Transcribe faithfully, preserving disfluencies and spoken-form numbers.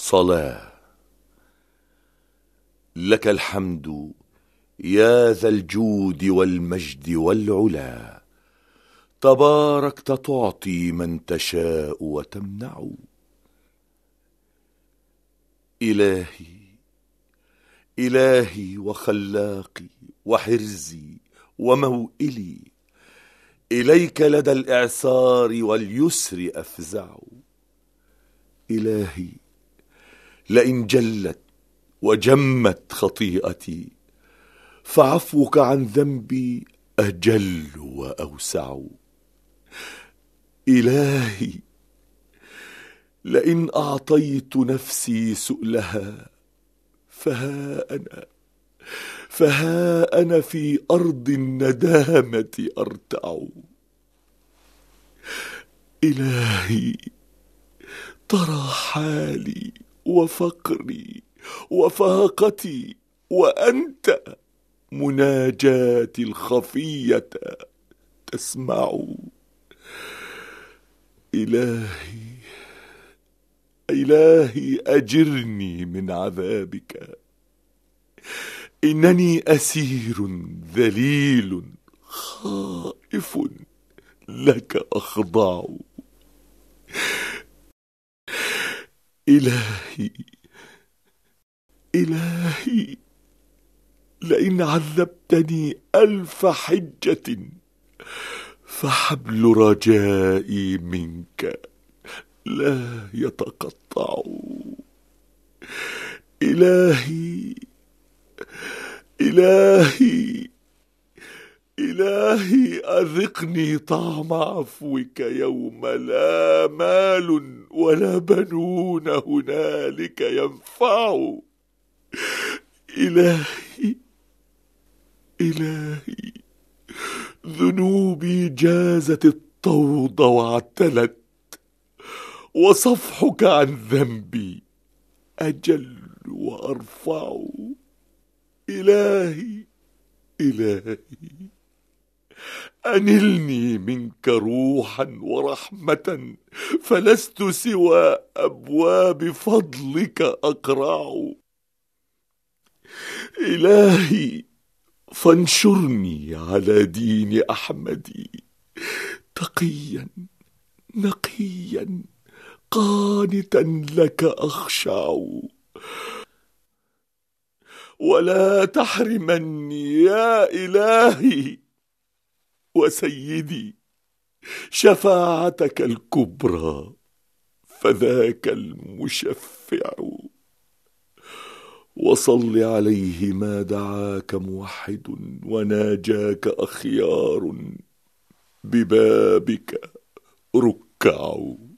صلاة. لك الحمد يا ذا الجود والمجد والعلا، تباركت تعطي من تشاء وتمنع. إلهي إلهي وخلاقي وحرزي وموئلي، إليك لدى الإعسار واليسر أفزع. إلهي لئن جلت وجمت خطيئتي، فعفوك عن ذنبي أجل وأوسع. إلهي لئن أعطيت نفسي سؤلها، فها أنا فها أنا في أرض الندامة أرتع. إلهي ترى حالي وفقري وفاقتي، وأنت مناجاتي الخفية تسمع. إلهي إلهي أجرني من عذابك، إنني أسير ذليل خائف لك أخضع. إلهي إلهي لئن عذبتني ألف حجة، فحبل رجائي منك لا يتقطع. إلهي إلهي إلهي أذقني طعم عفوك يوم لا مال ولا بنون هنالك ينفع. إلهي إلهي ذنوبي جازت الطود واعتلت، وصفحك عن ذنبي أجل وأرفع. إلهي إلهي أنلني منك روحا ورحمة، فلست سوى أبواب فضلك أقرع. إلهي فانشرني على دين أحمد، تقيا نقيا قانتا لك أخشع. ولا تحرمني يا إلهي وسيدي شفاعتك الكبرى، فذاك المشفع. وصل عليه ما دعاك موحد، وناجاك أخيار ببابك ركعوا.